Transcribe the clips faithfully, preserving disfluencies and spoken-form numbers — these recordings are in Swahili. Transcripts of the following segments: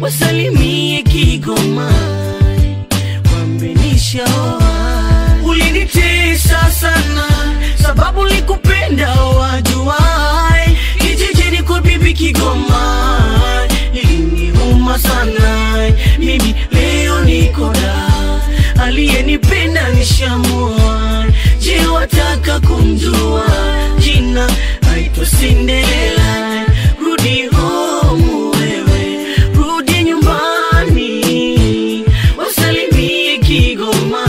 wasalimie Kigoma, wamenishaoa. Ulinitesa sana sababu likupenda wajuai, kijijini kwa bibi Kigoma iliniuma sana. Mimi leo niko da, aliyenipenda nishamua. Je, wataka kumjua? Jina aitwa Cinderella. Rudi home wewe, rudi nyumbani, wasalimie Kigoma,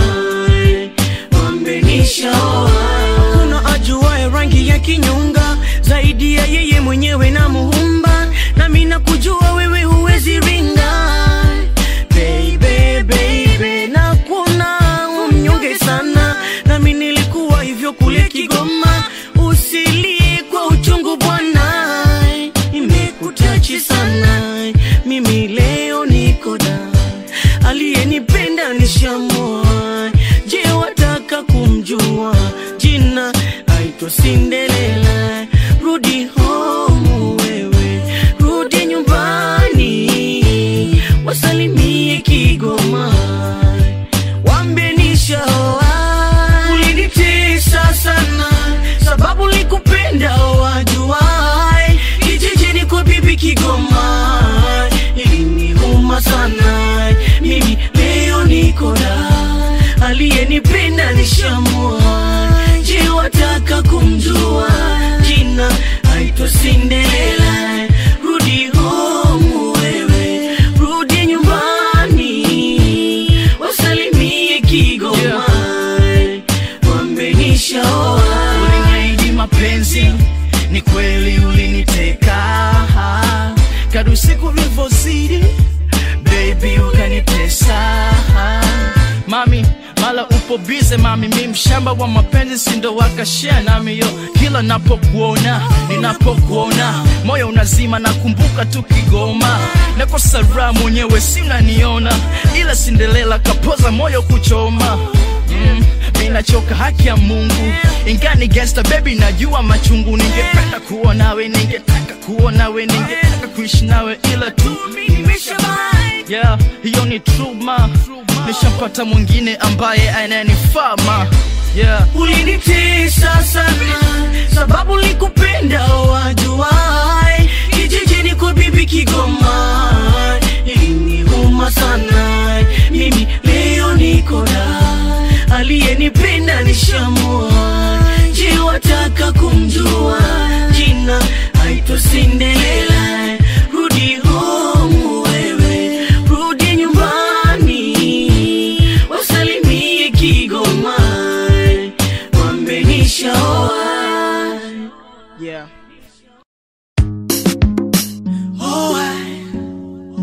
wamenishaoa. Kuna ajuaye rangi ya kinyonga zaidi ya yeye mwenyewe na Muumba, na mimi nakujua wewe huwezi ringa. Baby, baby, na kuna umnyonge sana, na mimi nilikuwa hivyo kule Kigoma. Usilie kwa uchungu bwana, imekutachi sana. Mimi leo niko da, aliyenipenda nishamua. Je, wataka kumjua? Jina aitwa Cinderella. Rudi home wewe, rudi nyumbani, wasalimie Kigoma, wamenishaoa. Ulinitesa sana sababu likupenda wajuai, kijijini kwa bibi Kigoma iliniuma sana. Mimi leo niko da, aliyenipenda nishamua. Je, wataka kumjua? Jina aitwa Cinderella. Rudi home wewe, rudi nyumbani, wasalimie Kigoma, wamenishaoa. Uliniahidi mapenzi, ni kweli uliniteka. Kadri siku vilivyozidi, baby ukanitesa. Mami, mala upo bize mami, mimi mshamba wa mapenzi sindo wakashare nami yo. Kila napokuona, ninapokuona, moyo unazima nakumbuka tu Kigoma. Nakosa raha mwenyewe si unaniona, ila Cinderella kapoza moyo kuchoma. Mm, mina choka haki ya Mungu, ingani gangster baby najua machungu. Ningependa kuwa nawe, ningetaka kuwa nawe, ningetaka kuishi nawe, ila tu yeah, hiyo ni true ma. Nishampata mwingine ambaye ananifaa ma. Yeah. Ulinitesa sana sababu likupenda wajuai, kijijini kwa bibi Kigoma iliniuma sana. Mimi leo niko da, aliyenipenda nishamua. Je, wataka kumjua? Jina aitwa Cinderella. Rudi home wewe, rudi nyumbani, wasalimie Kigoma, wamenishaoa. Yeah. Oh, I,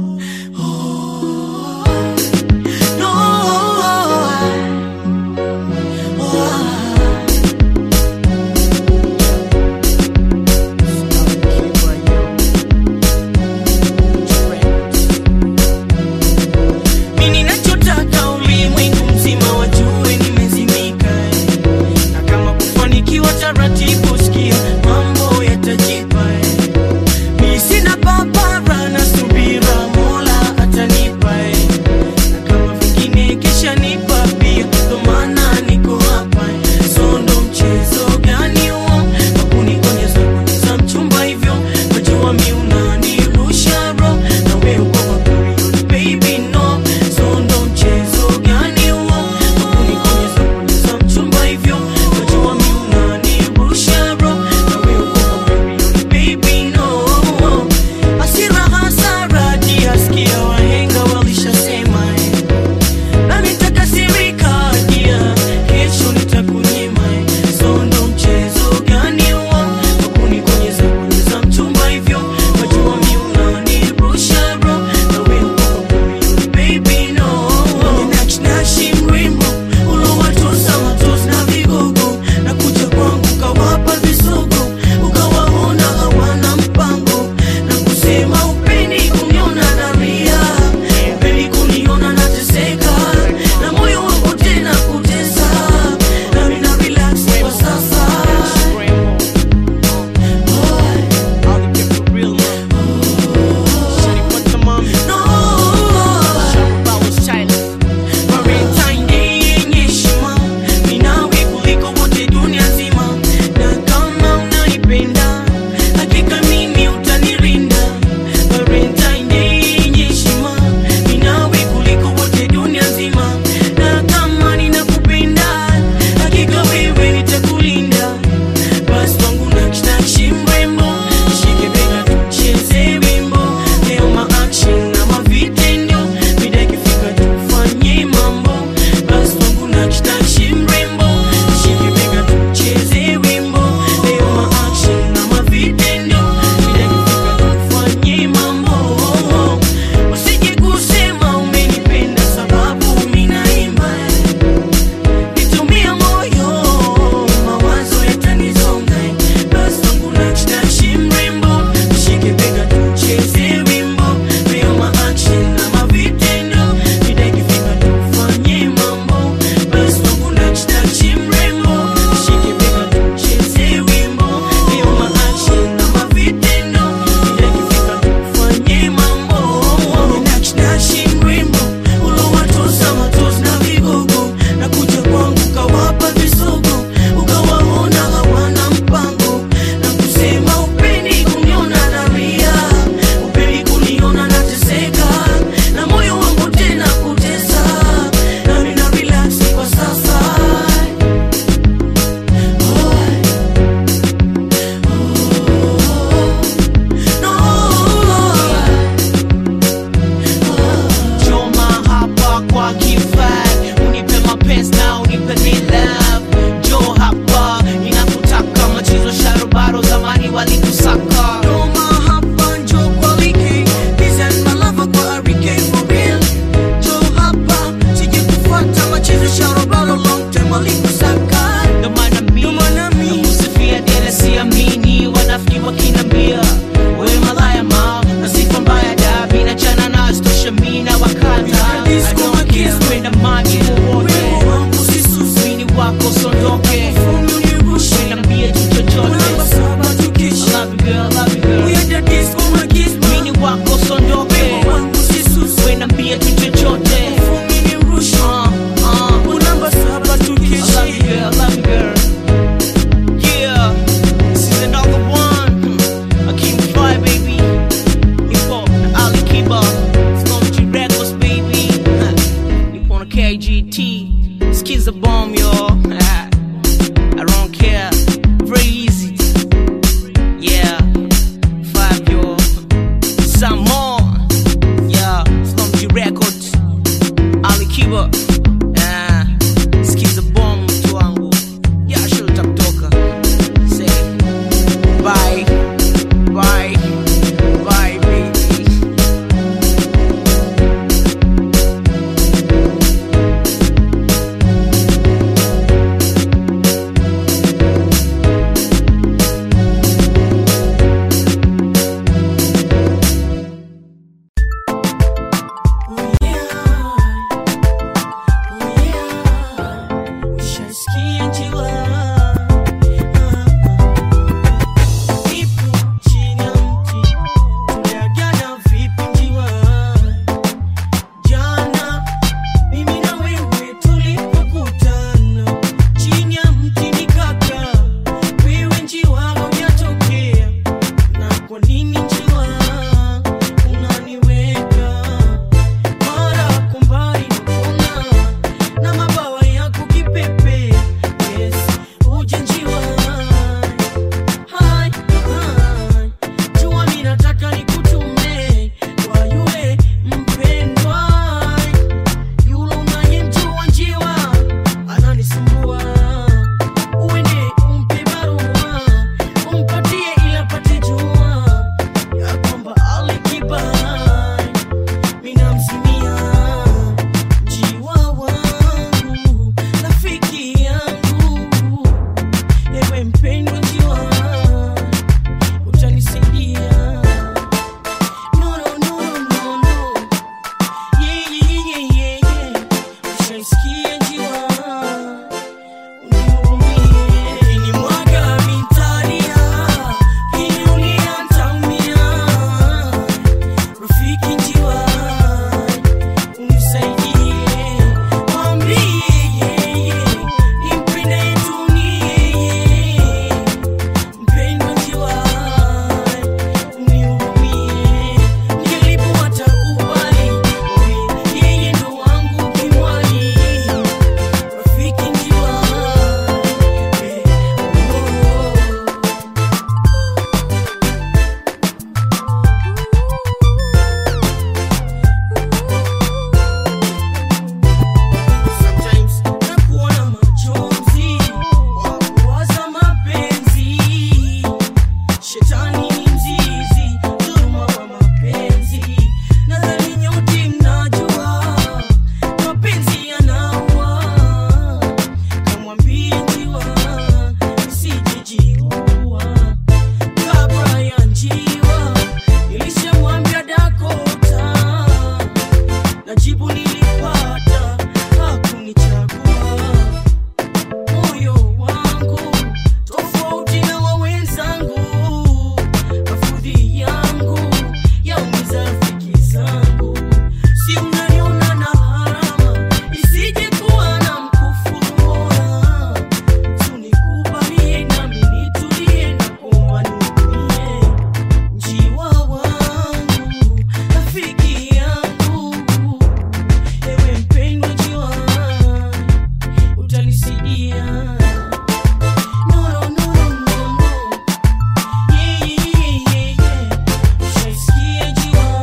na jibu nilipata, hakunichagua. Moyo wangu tofauti na wa wenzangu, mafudhi yangu yaumiza rafiki zangu. Si unaniona na harama, isije kuwa na mkufuru. Tunikubalie nami nitulie na kuomba nihurumie. Njiwa wangu, rafiki yangu, ewe mpendwa njiwa, utanisaidia. No, no, no, no, no. Yeah, yeah, yeah, yeah. Ushaisikia njiwa,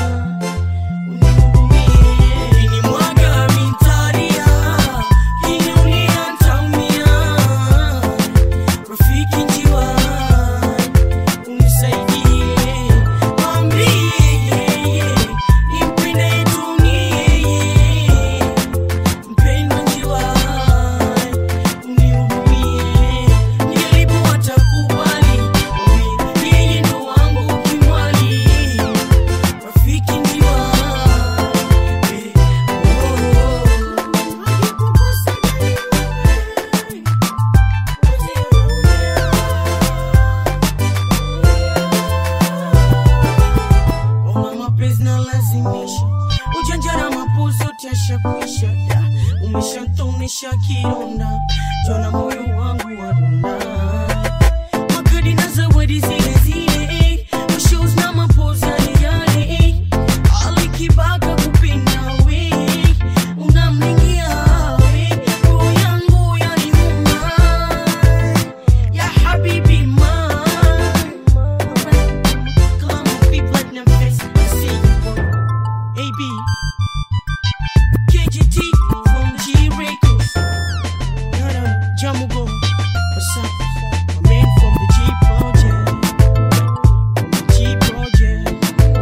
unihurumie. Ukinimwaga mitaria, ukiniulia nitaumia. Rafiki njiwa, unisaidie. Mwambie nimpende dunie. Mpendwa njiwa, unihurumie. Nijaribu watakubali, mwambie yeye ndo wangu kimwali. Rafiki njiwa, eh, oh. Ona mapenzi na lazimisha, ujanja na mapuzi yote yashakwisha. Da, umeshantonesha kidonda, jona moyo wangu wadunda. Magadi na zawadi zile zile, shows na mapozi yale yale. Alikibaka kupenda we, unamlingia we. Roho yangu yaniuma, ya habibi mine. Come on, be blood and face, I see you, boy. A B K G T from G Records. No, no, Jamugo, what's up? My man from the G Project, from the G Project.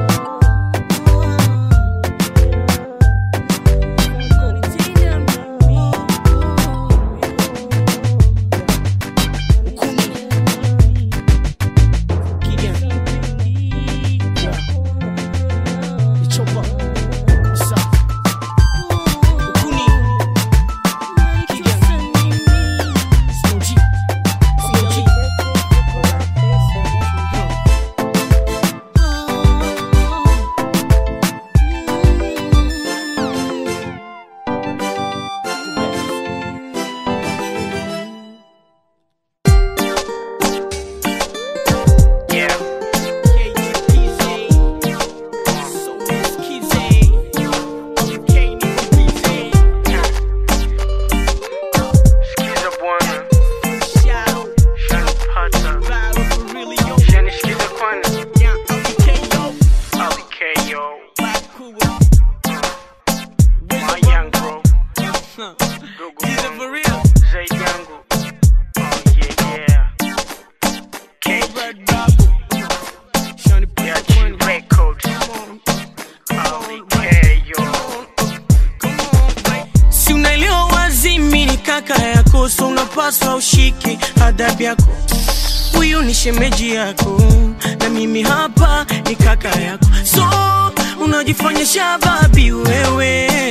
Si unaelewa wazi mimi ni kaka yako, so unapaswa ushike adabu yako. Huyu ni shemeji yako, na mimi hapa ni kaka yako. So unajifanya shababi wewe,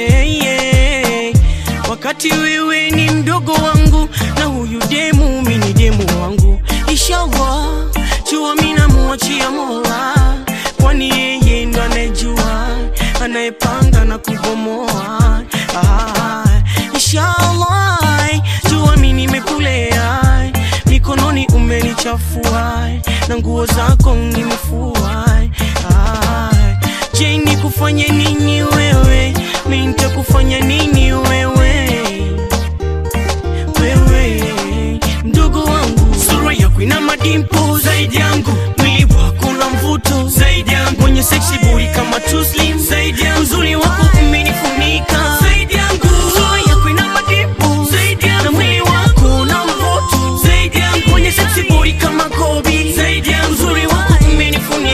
yeah. Wakati wewe ni mdogo wangu, na huyu demu mimi ni demu wangu. Inshallah, jua mimi namuachia Mola, kwani yeye ndo anejua, anayepanga na kubomoa. Ah, inshallah, jua mimi nimekulea, mikononi umenichafua, na nguo zako nimefua. Ah, je, nikufanye nini wewe? Mimi nitakufanya nini wewe? Wewe mdogo wangu, sura yako ina madimpo zaidi yangu, mwili wako na mvuto zaidi yangu, mwenye sexy body kama too slim zaidi yangu, uzuri wako umenifunika zaidi yangu, sura yako ina madimpo zaidi yangu, na mwili wako na mvuto zaidi yangu, mwenye sexy body kama Kobe zaidi yangu, uzuri wako umenifunika.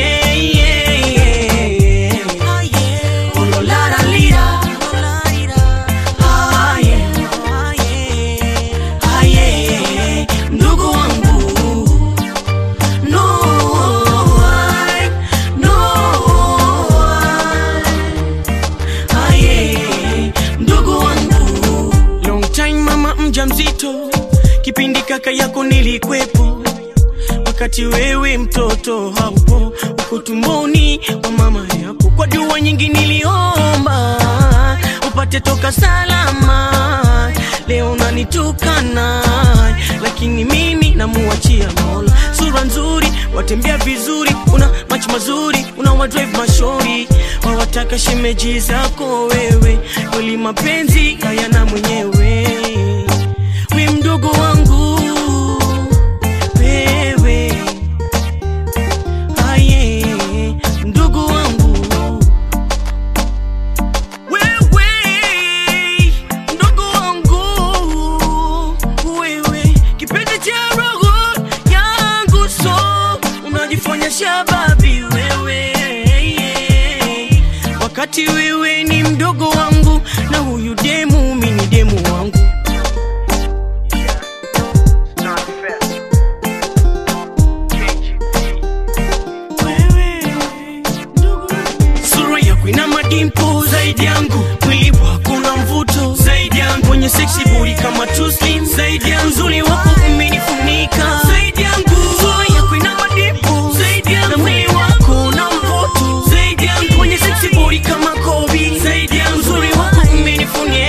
kaka yako nilikwepo, wakati wewe mtoto haupo, uko tumboni wa mama yako. Kwa dua nyingi niliomba upate toka salama, leo unanitukana, lakini mimi namuachia Mola. Sura nzuri, watembea vizuri, una macho mazuri, una wa drive mashori, wawataka shemeji zako wewe, kweli mapenzi hayana mwenyewe. We mdogo wangu wewe, aye mdogo wangu wewe, mdogo wangu wewe, kipenzi cha roho yangu, so unajifanya shababi wewe, wakati wewe ni mdogo wangu, na huyu demu mimi ni demu wangu. Sura yako ina madimpo zaidi yangu, mwili wako una mvuto zaidi yangu, kwenye sexy body kama too slim zaidi yangu, uzuri wako umenifunika zaidi yangu. Sura yako ina madimpo zaidi yangu, mwili wako una mvuto zaidi yangu, kwenye sexy body kama Kobe zaidi yangu, uzuri wako umenifunika.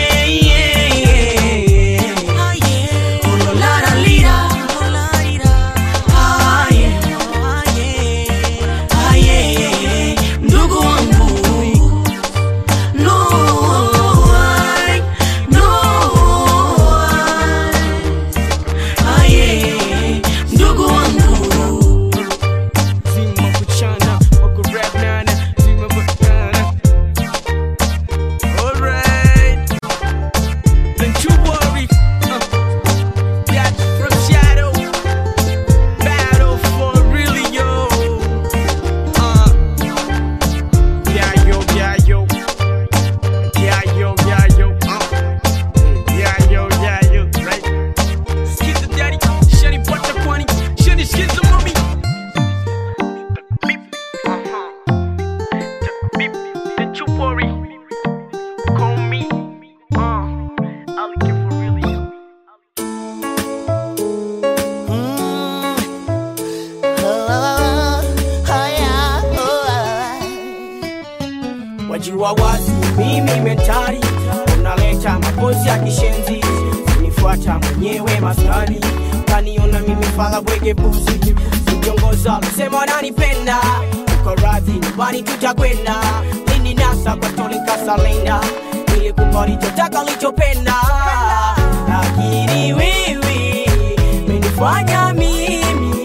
Wajua wazi mimi mentari, unaleta mapozi ya kishenzi, unifuata mwenyewe maskani, kaniona mimi fala bwege buzi, ukiongoza lusema wananipenda, uko radhi nyumbani tutakwenda, nini nasa kwa toli kasalenda, ili kupari chotaka lichopenda, lakini wewe menifanya mimi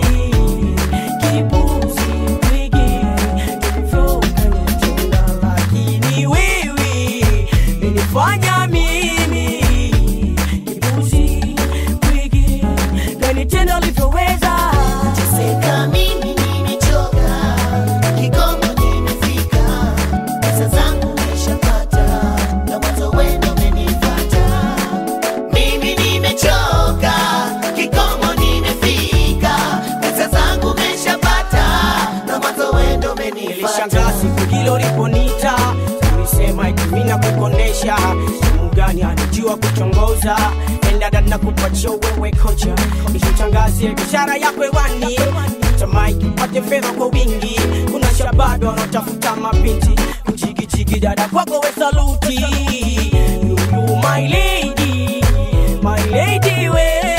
fanya mimi kibuzi wigi, gani tena ulivyoweza. Teseka mimi nimechoka, kikomo nimefika, pesa zangu nimeshapata, na mwanzo wewe umenifuata. Mimi nimechoka, kikomo nimefika, pesa zangu nimeshapata, na mwanzo wewe umenifuata. Nilishangaa siku hilo uliponita, ulisema ikimina kukonesha, mugani anajua kuchongoza, enda dada kupatia wewe kocha, nishitangazie biashara yako hewani, tamai upate fedha kwa wingi, kuna shabado wanaotafuta mabinti, kuchiki chiki dada kwako we saluti, you, you my lady, my lady wewe,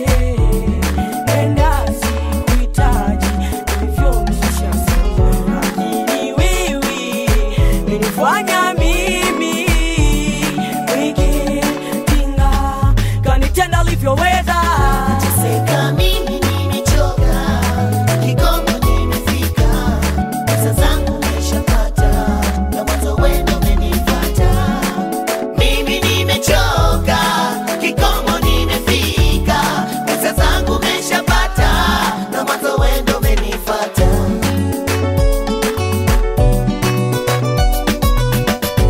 enda sikuhitaji, hivyo msisha sana, lakini wewe menifanya mimi wiki tinga, kanitenda ulivyoweza. Teseka mimi nimechoka, kikomo nimefika, pesa zangu nimeshapata, na mwanzo wewe umenifuata. Mimi nimechoka, kikomo nimefika, pesa zangu nimeshapata, na mwanzo wewe umenifuata.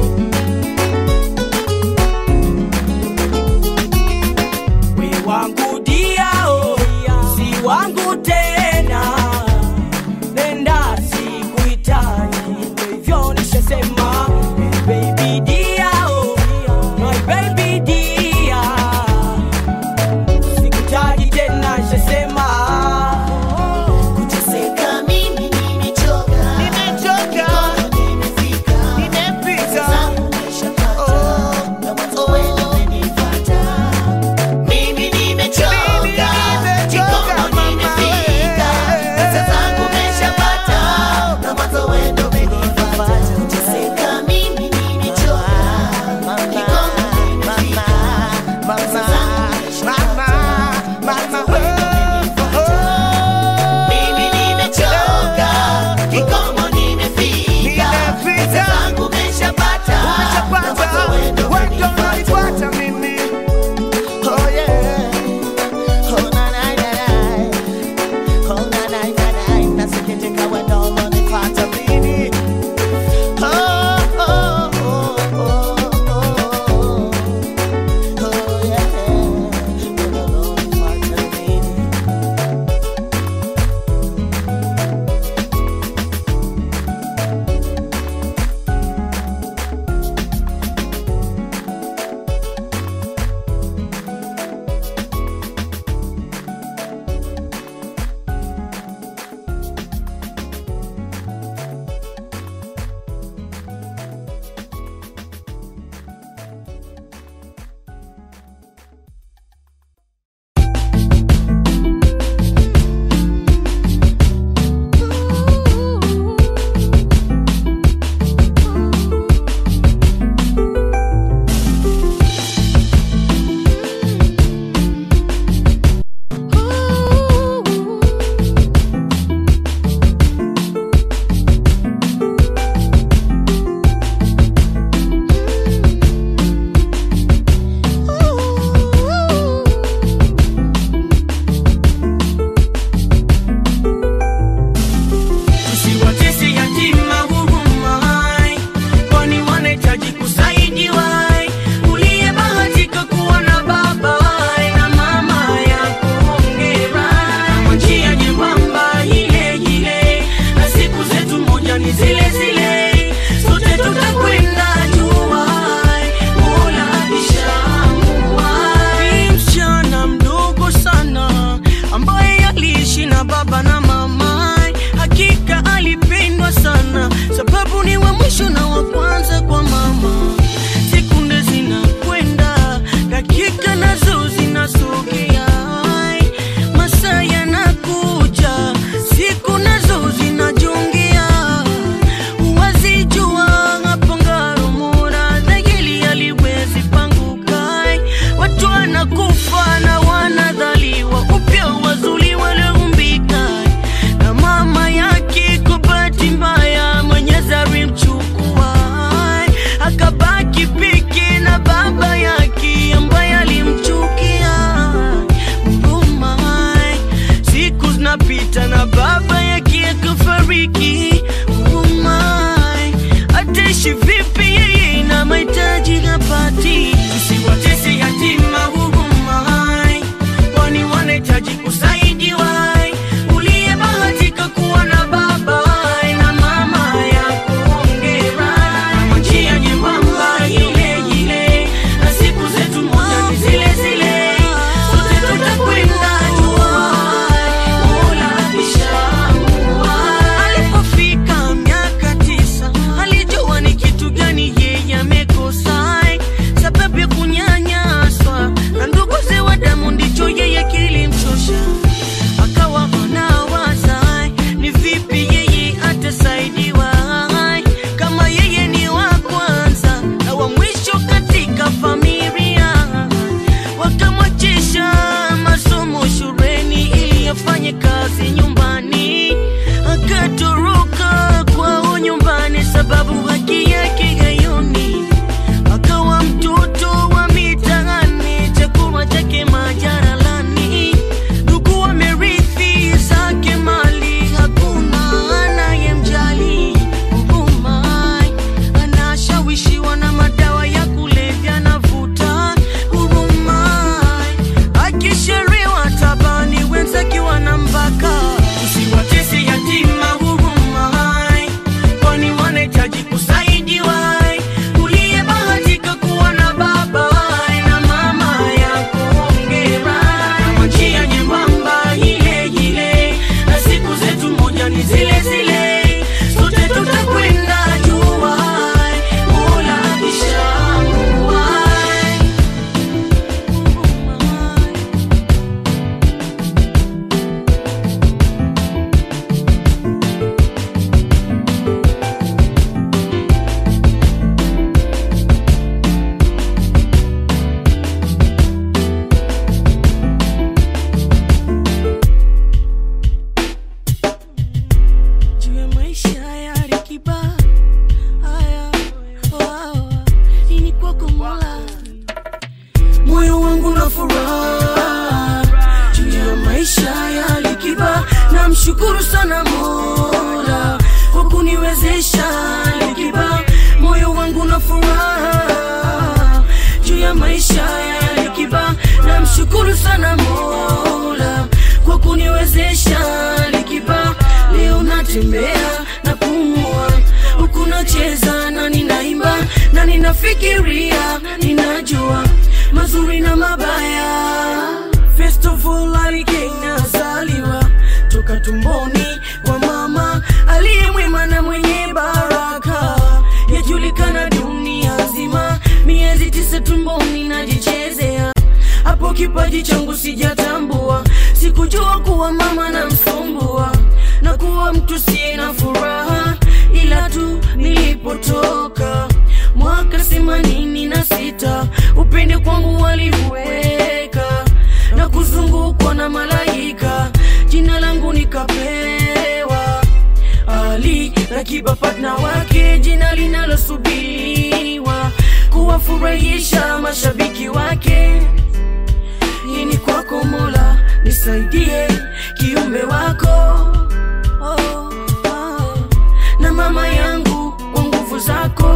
na furaha juu ya maisha ya Alikiba. Namshukuru sana Mola kwa kuniwezesha Alikiba. Moyo wangu na furaha juu ya maisha ya Alikiba. Namshukuru sana Mola kwa kuniwezesha Alikiba. Leo natembea na pumua, huku nacheza na ninaimba na ninafikiria, ninajua mazuri na mabaya. First of all, Alikay nazaliwa toka tumboni kwa mama aliye mwema na mwenye baraka, yajulikana dunia nzima. Miezi tisa tumboni najichezea, hapo kipaji changu sijatambua. Sikujua kuwa mama na msumbua na kuwa mtu siye na furaha, ila tu nilipotoka mwaka themanini na sita upende kwangu waliweka na kuzungukwa na malaika. Jina langu nikapewa Alikiba, partner wake, jina linalosubiriwa kuwafurahisha mashabiki wake. Hii ni kwako Mola, nisaidie kiumbe wako, oh, oh, na mama yangu kwa nguvu zako.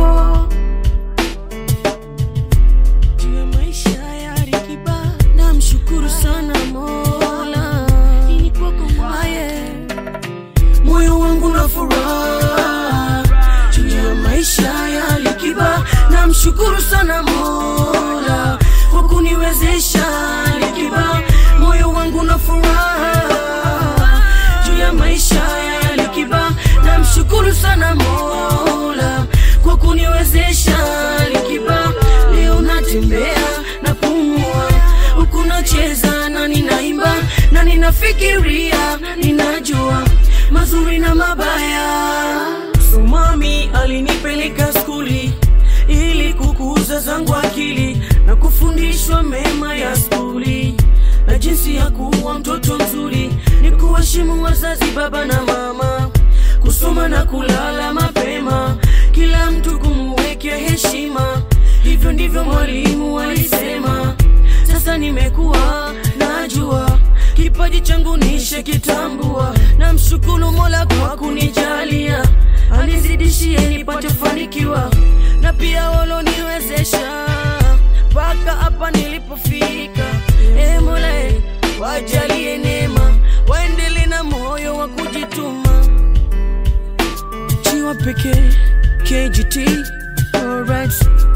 Juu ya maisha ya Alikiba namshukuru sana Mola. Hii ni kwako Mola, moyo wangu na furaha juu ya maisha ya Alikiba. Namshukuru sana Mola kwa kuniwezesha Alikiba. Moyo wangu na furaha juu ya maisha ya Alikiba. Namshukuru sana Mola kwa kuniwezesha Alikiba. Leo natembea na pumua, huku nacheza na ninaimba na ninafikiria, ninajua mazuri na mabaya. So mami alinipeleka skuli ili kukuza zangu akili na kufundishwa mema ya skuli na jinsi ya kuwa mtoto mzuri, ni kuheshimu wazazi, baba na mama, kusoma na kulala mapema, kila mtu kumwekea heshima. Hivyo ndivyo mwalimu alisema. Sasa nimekuwa najua kipaji changu nishe kitambua. Namshukuru Mola kwa kunijalia, anizidishie nipate fanikiwa, na pia waloniwezesha mpaka hapa nilipofika. E Mola, wajalie neema, waendelee na moyo wa kujituma. Chiwa pekee K G T, alright,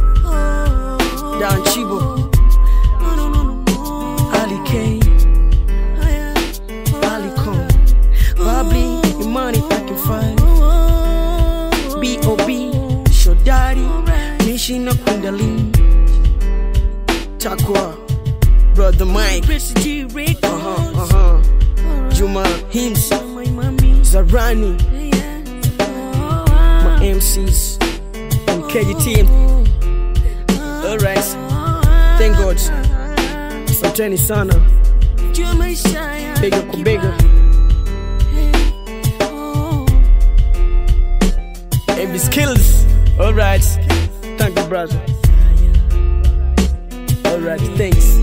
Dan Chibo, Alikay, Alikon, Babli, Imani, Packing Five, B O B, Shodari, Nishina Kundalini, Takwa, Brother Mike, uh-huh, uh-huh, Juma Hims, Zarani, my M Cs, and K G T. Alright, thank God. Asanteni sana, bega kwa bega. A B Skills. Alright, thank you brother. Alright, thanks.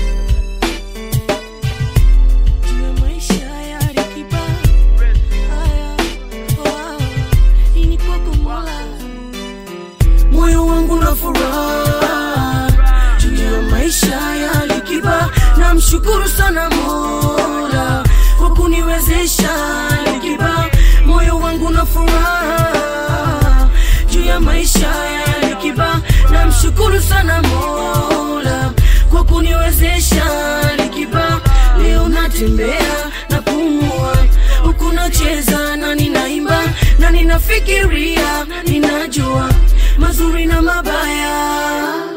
Moyo wangu na furaha juu ya maisha ya Alikiba. Namshukuru sana Mola kwa kuniwezesha Alikiba. Moyo wangu na furaha juu ya maisha ya Alikiba. Namshukuru sana Mola kwa kuniwezesha Alikiba. Leo natembea na pumua, huku nacheza na ninaimba na ninafikiria, ninajua mazuri na mabaya.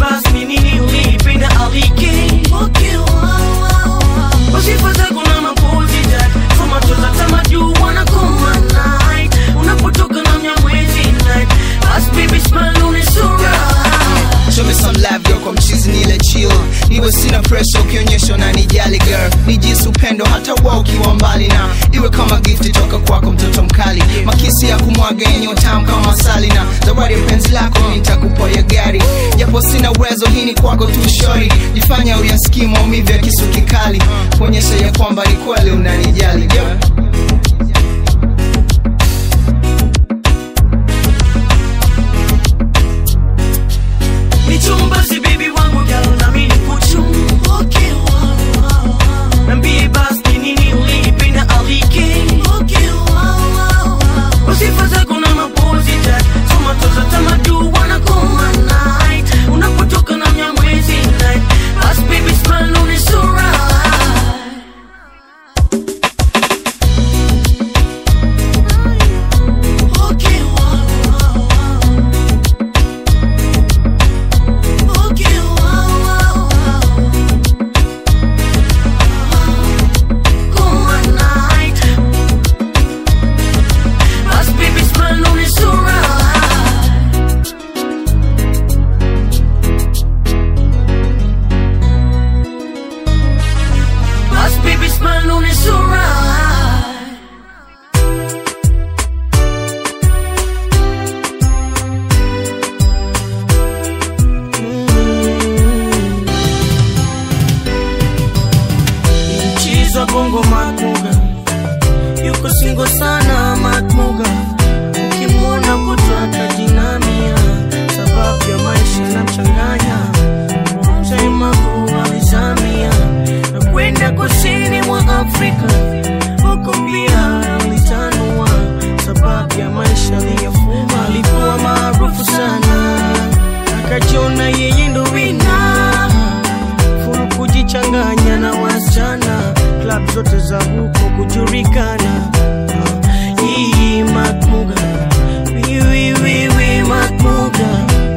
basi ni nini ulipenda alike. Okay, wow, wow, wow. Wasifa zako na mapozi dad, soma toza tamaju wana koma night. Unapotoka na mnyamwezi night, basi baby smile unisura. Show me some love yo kwa mchizi nile chill. Niwe sina pressure ukionyesha unanijali girl. Nijisi upendo hata wao ukiwa mbali na iwe kama gift toka kwako mtoto mkali. Makisi ya kumwaga yenye utamu kama asali na zawadi ya penzi lako nitakupa ya gari. Japo sina uwezo hii ni kwako tu shori. Jifanya uyasikie maumivu ya kisu kikali. Kuonyesha ya kwamba ni kweli unanijali girl. Nichumbazi baby wangu girl na mimi nikuchu. Okay, wow, wow, wow. Nambie basi nini ulipenda alike. Okay, wow, wow, wow. Wasifa zako na mapozi dad, soma toza tamaju wana koma night. Unapotoka na mnyamwezi night, basi baby smile unisura. Okay, wow, wow, wow. Okay, wow, wow, wow. Koma night, basi baby smile unisura. Basi baby smile unisura. Mchiza bongo Makmuga, yuko singo sana Makmuga. Ukimwona kutaka jinamia, sababu ya maisha na mchanganya. Mtaima kuwalizamia na kwenda kusini mwa Afrika. Huko pia alitanua, sababu ya maisha aliyofuma. Alikuwa maarufu sana, akajiona yeye ndo wina. Fulu kujichanganya na wasichana, club zote za huko kujulikana. Hii Makmuga, wiwi wiwi Makmuga.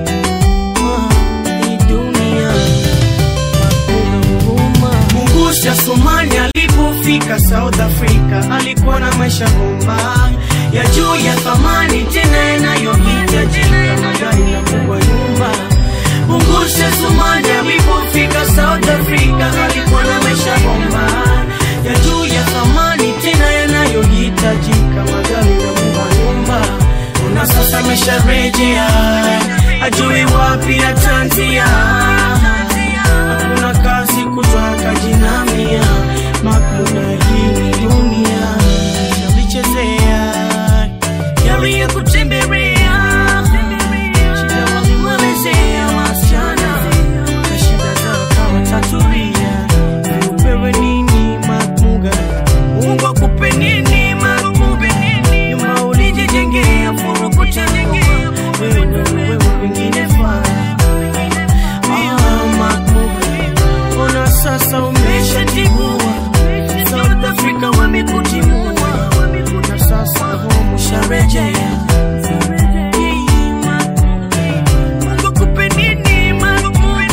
Hii dunia Makmuga huruma. Mungusha Somali alipofika South Africa, alikuwa na maisha bomba ya juu ya thamani tena yanayohitajika, magari na kubwa nyumba. Mungusha Somali alipofika South Africa, alikuwa na maisha bomba ya juu ya thamani tena yanayohitajika, magari na kubwa nyumba. Una sasa amesharejea, ajui wapi atanzia. Hakuna kazi kutaka jinamia, Makmuga hii ni dunia. Yalichezea, yali ya kutembelea, shida walimwelezea wasichana, na shida zao kawatatulia. Upewe nini Makmuga, Mungu akupe nini Makmuga. Nyuma ulijijengea furuku tengua, wewe ndo wewe wengine faa. Ah Makmuga, ona sasa umeshatibua. South Africa wamekutimua, na sasa home usharejea. Mungu akupe nini Makmuga.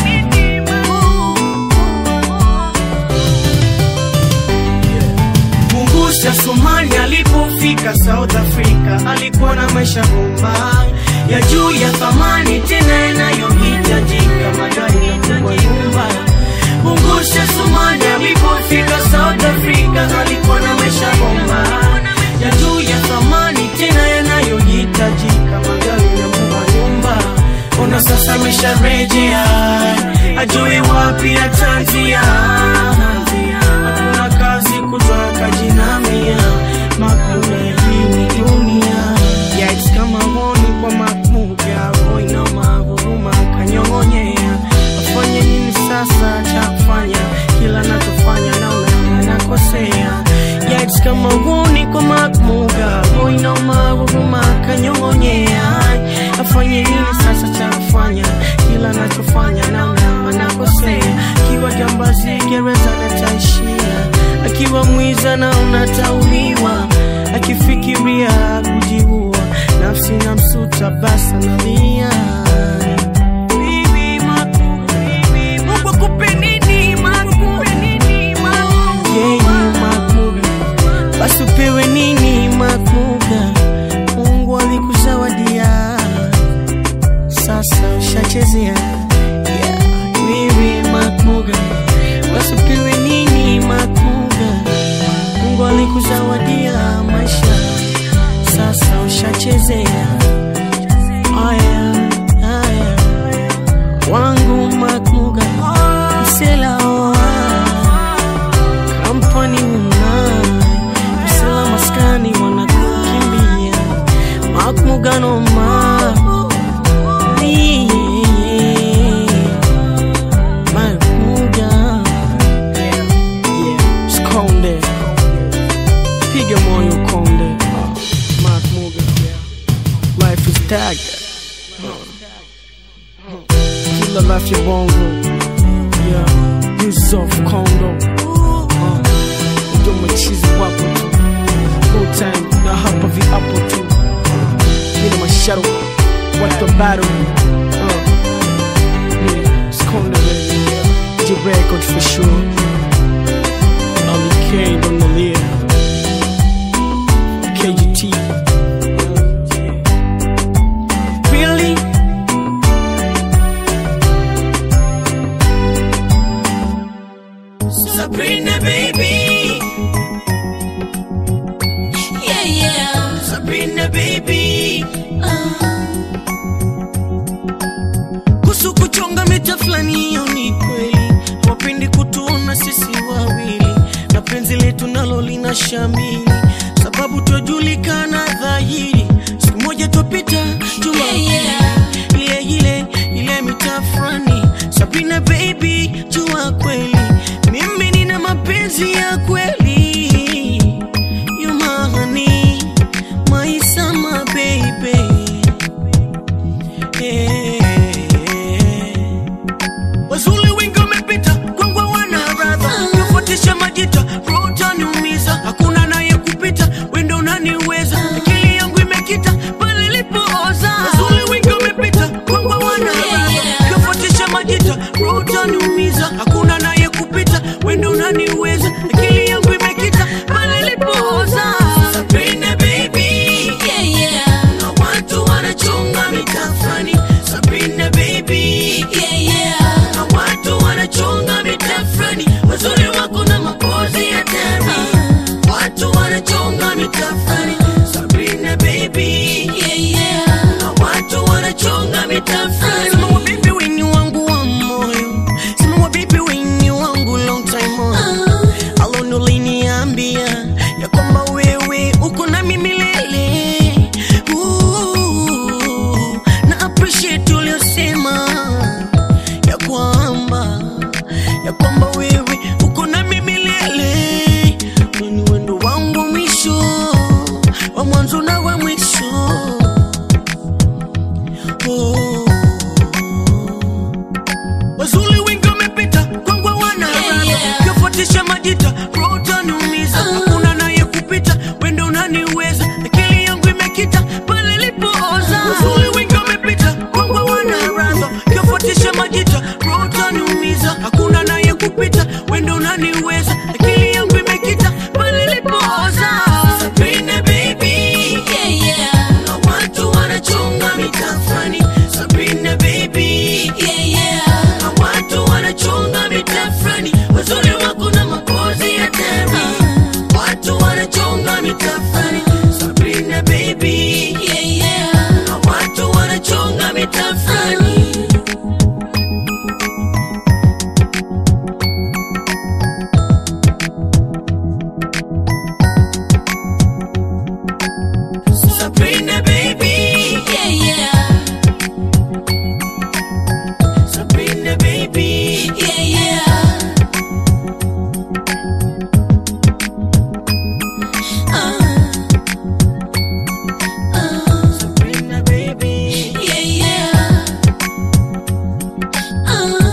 Mungusha Somali alipofika South Africa, alikuwa na maisha bomba ya juu ya thamani tena yanayohitajika, magari na kubwa nyumba. Mungusha Somali alipofika South Africa, alikuwa na maisha bomba ya juu ya thamani tena yanayohitajika, magari na kubwa nyumba. Ona sasa amesharejea, ajui wapi atanzia. Hakuna kazi kutaka jinamia, Makmuga hii ni dunia. Yeah, it's kama honi kwa Makmuga, boy na mahuruma kanyongonyea. Afanye nini sasa cha kufanya, kila nachofanya naona nakosea. Yeah, it's kama honi kwa Makmuga, boy na mahuruma kanyongonyea. Afanye nini sasa cha kufanya, kila nachofanya naona nakosea. Kiwa jambazi gereza nataishia, akiwa mwiza na unatauliwa. Akifikiria kujiua, nafsi na msuta basa nalia. Bibi Makmuga. Kibongo, yeah, Yusuf Congo, uh, ndio machizi wapo tu, full time na hapa vi hapo tu, bila masharo, what the battle, uh, yeah, it's Congo baby, the record for sure, Ali K on the lead, K G T. Sabrina baby, yeah yeah, Sabrina baby, uh. Kusu kuchonga mita flani hiyo ni kweli, wapendi kutuona sisi wawili, na penzi letu nalo lina shamili, sababu tujulikana dhahiri, siku moja tupita juma yeah, yeah. ile ile ile mita flani. Sabrina baby, jua kweli mimi nina mapenzi ya kweli, you my honey, my summer baby, yeah. Wazuli wengi wamepita kwangu wana radha, kufuatisha majita roja niumiza, hakuna naye kupita wendo unaniweza, akili yangu imekita pale ilipooza. Wazuli wengi wamepita kwangu wana radha, kufuatisha majita roja niumiza, hakuna naye kupita wendo unaniweza, akili yangu imekita pale ilipooza. Sabrina baby, yeah yeah, na watu wanachonga mitafani. Sabrina baby, yeah yeah, na watu wanachonga mitafani. Wazuri wako na mapozi ya tani, watu wanachonga mitafani. Sabrina baby, yeah yeah, na watu wanachonga mitafani. Sema wa baby wini wangu wa moyo, sema wa baby wini wangu long time on, uh. Alone uliniambia ya kwamba wewe uko na mimi milele, uh, na appreciate uliosema ya kwamba ya kwamba wewe uko na mimi milele, ni wendo wangu mwisho wa mwanzo na wa mwisho, oh. Wazuli wengi wamepita kwangu wana radha, kufuatisha majita roja niumiza, hakuna naye kupita wendo unaniweza, akili yangu imekita pale ilipooza. Wazuli wengi wamepita kwangu wana radha, kufuatisha majita roja niumiza, hakuna naye kupita wendo unaniweza, akili yangu imekita pale ilipooza. Sabrina baby, yeah yeah, na watu wanachonga mitafani. Sabrina baby, yeah yeah, na watu wanachonga mitafani. Wazuri wako na mapozi ya tani, watu wanachonga mitafani. Sabrina baby, yeah yeah, na watu wanachonga mitafani. Sabrina baby, yeah yeah, Sabrina baby, yeah yeah, uh, uh, Sabrina baby, yeah yeah, uh.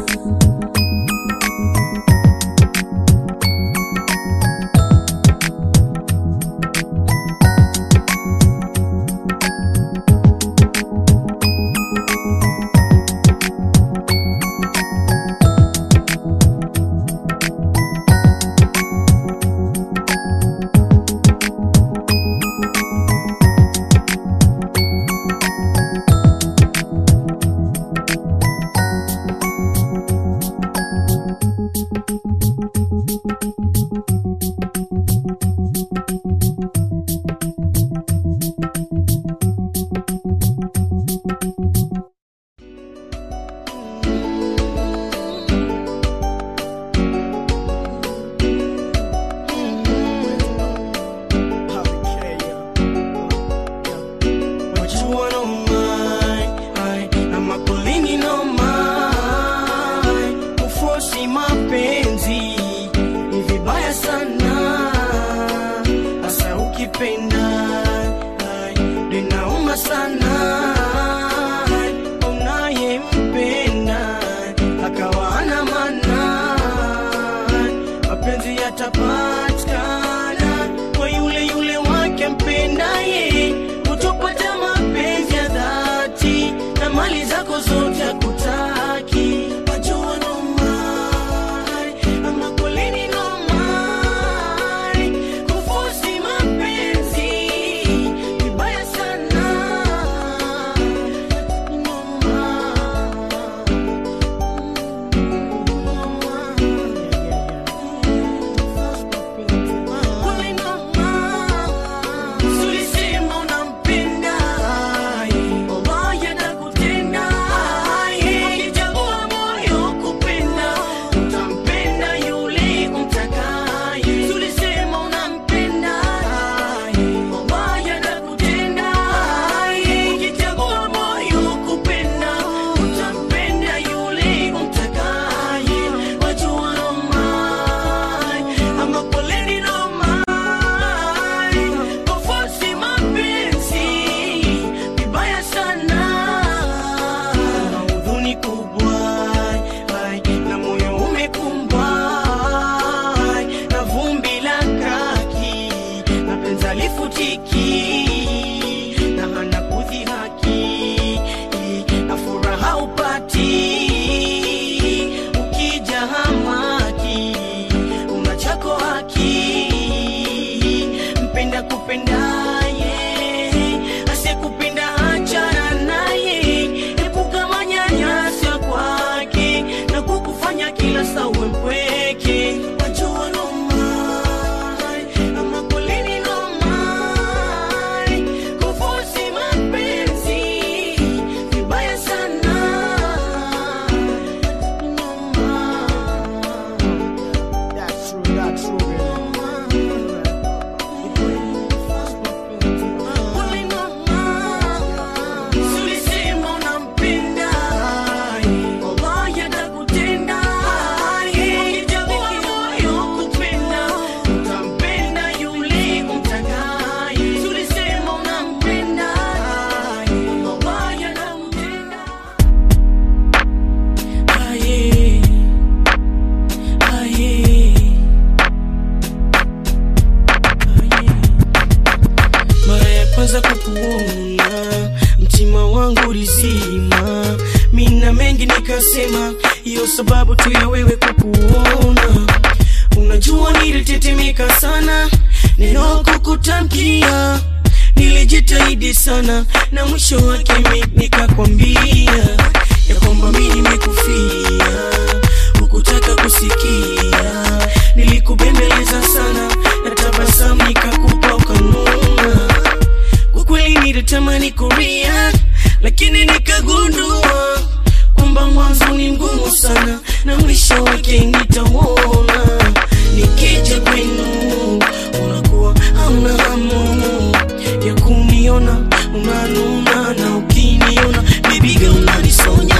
ukipenda linauma sana unayempenda sana, hiyo sababu tu ya wewe kukuona. Unajua nilitetemeka sana neno kukutamkia, nilijitahidi sana na mwisho wake nikakwambia ya kwamba mimi nimekufia, hukutaka kusikia. Nilikubembeleza sana na tabasamu nikakupa ukanuna. Kwa kweli nilitamani kulia, lakini nikagundua kwamba mwanzo ni mgumu sana na mwisho wake nitauona. Nikija kwenu unakuwa hauna hamu ya kuniona, unanuna na ukiniona baby girl unanisonya.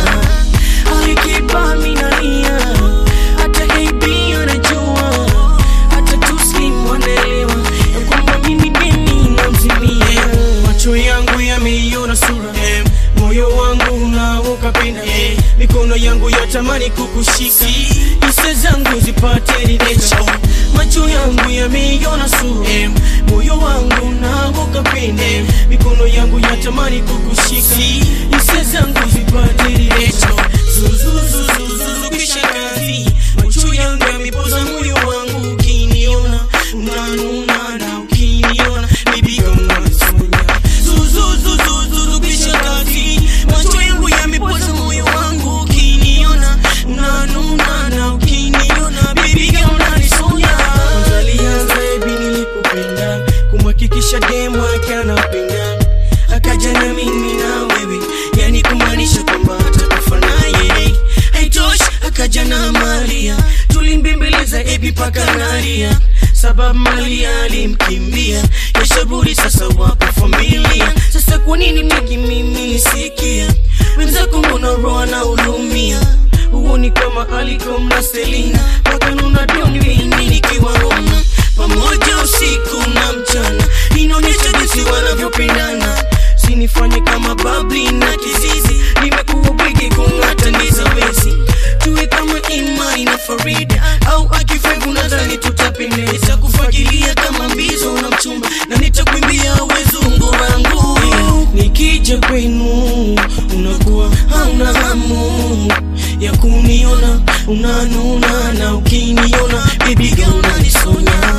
Alikipa minalia, hata A B anajua, hata Tuslim wanaelewa ya kwamba mimi mimi namzimia. Macho yangu yameiona sura, moyo wangu unaokapenda, mikono yangu yatamani kukushika, hisia zangu zipate ridhisho. Macho yangu yameiona sura, moyo wangu unaokapenda, mikono yangu yatamani kukushika, hisia zangu zipate ridhisho. Zuzuzuzuzu kisha kazi, macho yangu yamepoza moyo wangu, ukiniona unanuna na ukiniona baby girl unanisonya. Zuzuzuzuzu kisha kazi, macho yangu yamepoza moyo wangu, ukiniona unanuna na ukiniona baby girl unanisonya. Alianza baby nilikupenda, kumhakikisha demu yake anapenda, akaja na mimi na wewe, yani kumaanisha kwamba atakufa naye. Haitoshi akaja na Maria, tulimbembeleza ebi paka naria, sababu Maria alimkimbia, yashaburi sasa wapo familia. Sasa kwa nini miki mimi nisikia wenzako mbona roho na ulumia? Uoni kama Alikom na Selina, paka nuna doni mimi nikiwaona pamoja usiku na mchana, inaonyesha jinsi wanavyopendana. Sinifanye kama babli na kizizi, nimekuwa bwege kungata ndiza wezi. Tuwe kama Imani na Farida au Akifegu, nadhani tutapendeza. Kufagilia kama mbizo na mchumba, na nitakuimbia wezungu rangu. Nikija kwenu unakuwa hauna hamu ya kuniona, unanuna na ukiniona baby girl unanisonya.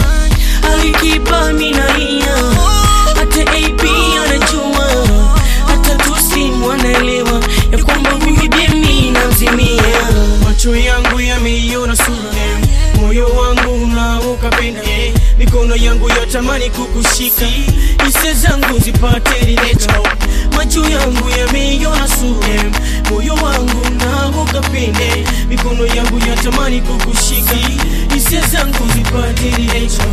Alikipa minalia, hata A B anajua, hata Tuslim wanaelewa ya kwamba mimi demi namzimia. Macho yangu yameiona sura, moyo wangu unaokapenda, mikono yangu yatamani kukushika, hisia zangu zipate ridhisho. Macho yangu yameiona sura, moyo wangu unaokapenda, mikono yangu yatamani kukushika, hisia zangu zipate ridhisho.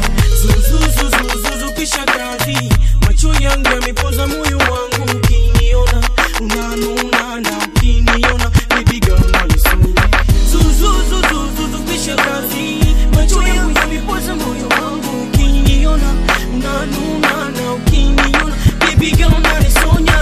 Zuzuzuzuzu kisha kazi, macho yangu yamepoza moyo wangu, ukiniona unanuna na ukiniona baby girl unanisonya. Zuzuzuzuzu kisha kazi, macho yangu yamepoza moyo wangu, ukiniona unanuna na ukiniona baby girl unanisonya.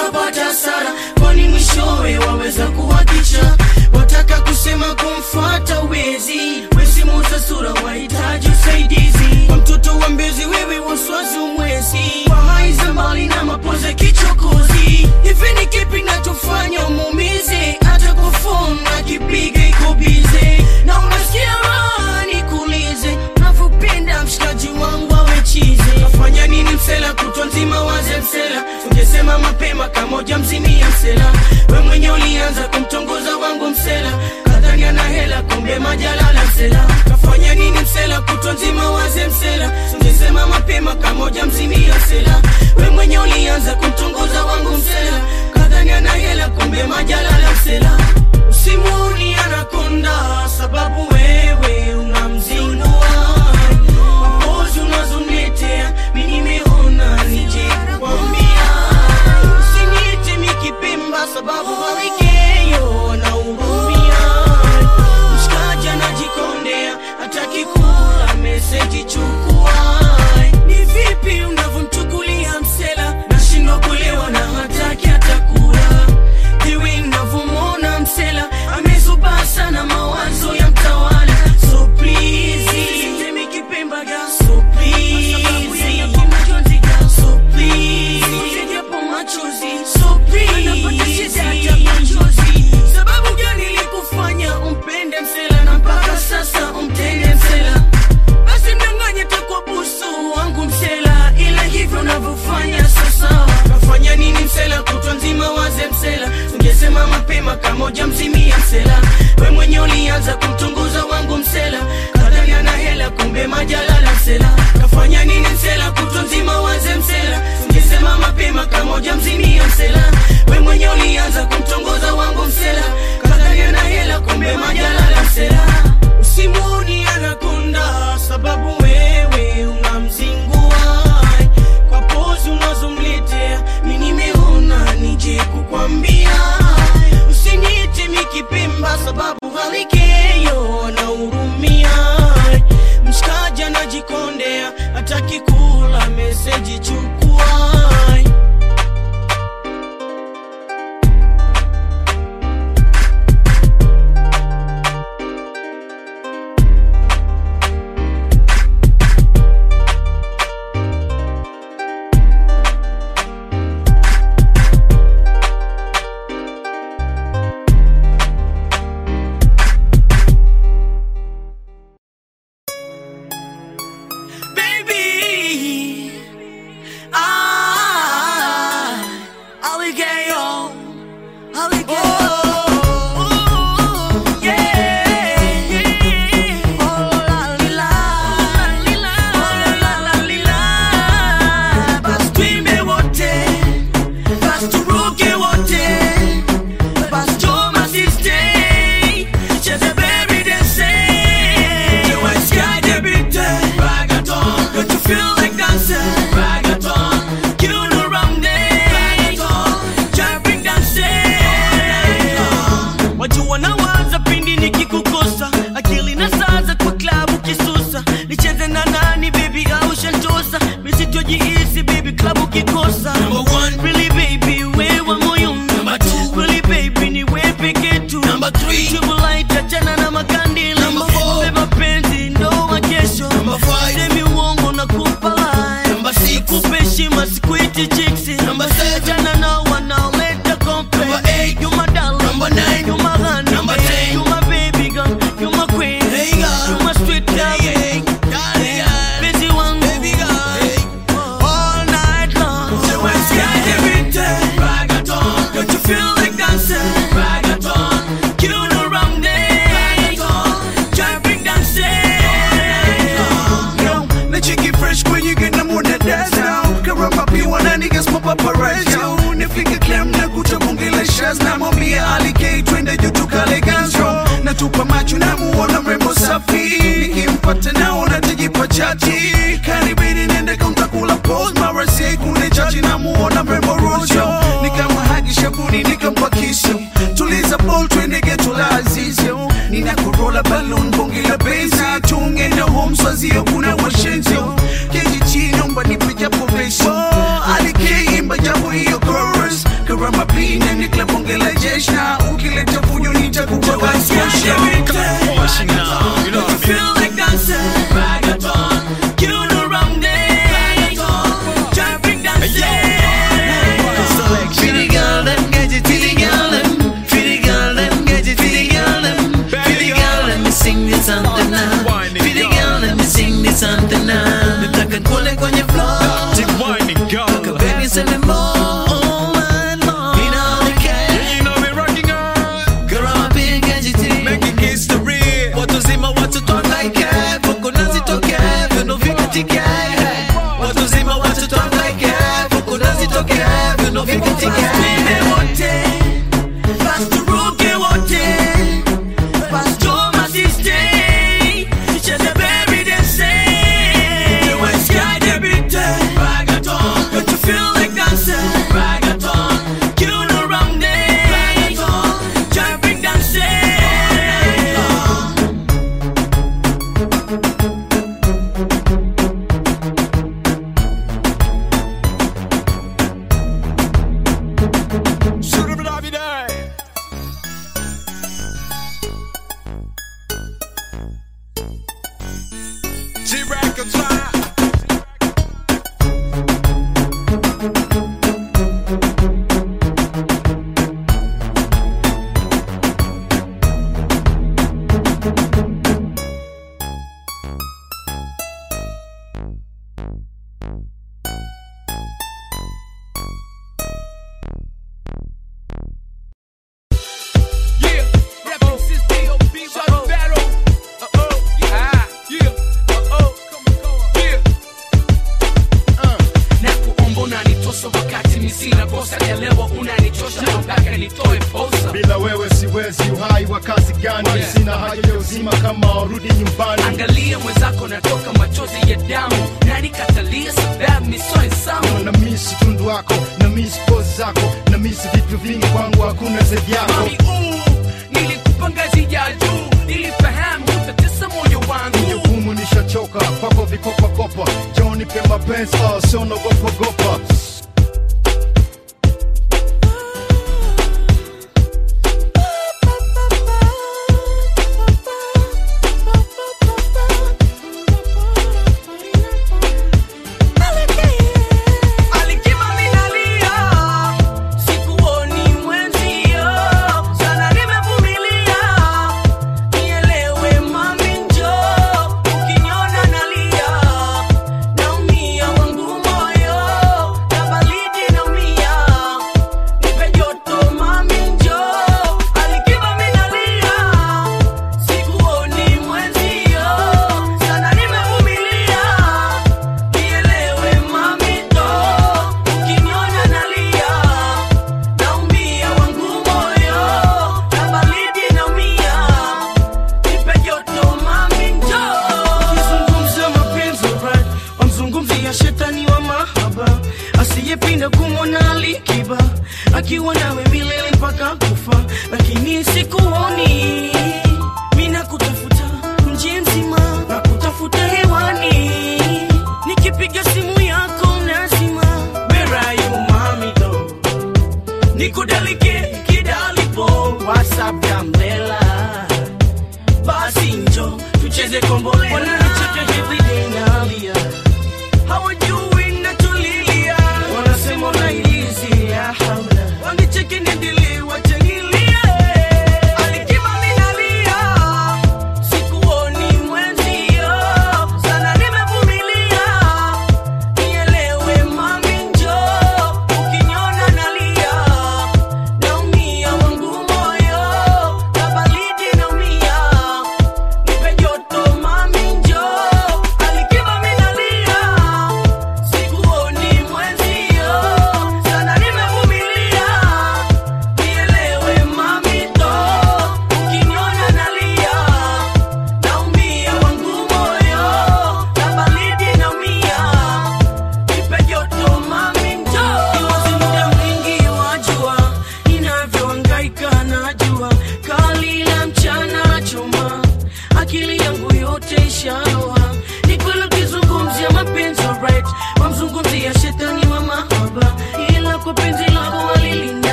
wakapata hasara, kwani mwishowe waweza kuhakisha. Wataka kusema kumfuata wezi, wezi muuza sura wahitaji usaidizi. Kwa mtoto wa Mbezi wewe waswazi umwezi, kwa haiza mbali na mapoze kichokozi. Hivi ni kipi nachofanya umumize, hata kwa phone nakipiga iko bize. Na unasikia raha nikuulize, unavyopenda mshikaji wangu awe chize. Kafanya nini msela kutwa nzima waze msela, ungesema mapema kama hujamzimia msela. We mwenye ulianza kumtongoza wangu msela, kadhani ana hela kumbe majalala msela. Kafanya nini msela kutwa nzima waze msela, ungesema mapema kama hujamzimia msela. We mwenye ulianza kumtongoza wangu msela, kadhani ana hela kumbe majalala msela. Usimuoni anakonda sababu wewe unamzingua, mapozi unazoniletea mimi nimeona nije kukwambia. Usiniite mikipemba sababu walikeyo na urumia, mshikaji anajikondea hataki kula meseji chukua. Ni vipi unavyomchukulia msela, nashindwa kuelewa na hataki atakula. Hiwi unavyomwona msela amezuba sana mawazo ya mtawala. So please usiniite mikipemba ga, so please so please usijapo machozi, so please anapata shida hata machozi. Sababu gani ilikufanya umpende msela na mpaka sasa umtende msela? Basi mnyang'anye takwa busu wangu msela, ila hivyo unavyofanya sasa. Kafanya nini msela kutwa nzima waze msela, ungesema mapema kama hujamzimia msela. We mwenye ulianza kumtongoza wangu msela, kadhani ana hela kumbe majalala msela. Kafanya nini msela kutwa nzima waze msela, ungesema mapema kama hujamzimia msela. We mwenye ulianza kumtongoza wangu msela, kadhani ana hela kumbe majalala msela. Usimuoni anakonda sababu wewe unamzingua, kwa pozi unazomletea mimi nimeona nije kukwambia. Usiniite mikipemba sababu halikeyo na urumia, mshikaji anajikondea hataki kula meseji chukua. Natupa macho na muona mrembo safi, nikimpata naona tajipa chachi. Karibini nende kumtakula pose, mara siku ni chachi na muona mrembo rojo. Nikamhagi shabuni nikampa kisu, tuliza ball twende geto la azizio. Nina kurola balloon bongi la beza, tunge na home swazio kuna washenzio. Keji chino mba nipe japo beso, alike imba japo hiyo chorus. wakati mimi sina kosa. Elewa unanichosha mpaka nitoe posa. Bila wewe siwezi, uhai wa kazi gani? yeah. Sina haja ya uzima kama urudi nyumbani. Angalia mwenzako natoka machozi ya damu, nani katalia sababu miso insamu. Na miss tundu wako, na miss pose zako, na miss vitu vingi kwangu hakuna zaidi yako. Mami uu, nilikupa ngazi ya juu, nilifahamu utatesa moyo wangu. Jukumu nishachoka, kwako vikopa kopa, njoo nipe mapenzi, oh sio nagopa gopa. Asiyepinda kumwona Alikiba akiwa nawe milele mpaka kufa, lakini sikuoni. Mina kutafuta mji mzima na kutafuta hewani, nikipiga simu yako unazima. Where are you mami though? Nikudalike kidalipo WhatsApp ya mlela, basi njo tucheze kombole. Wananicheka hivi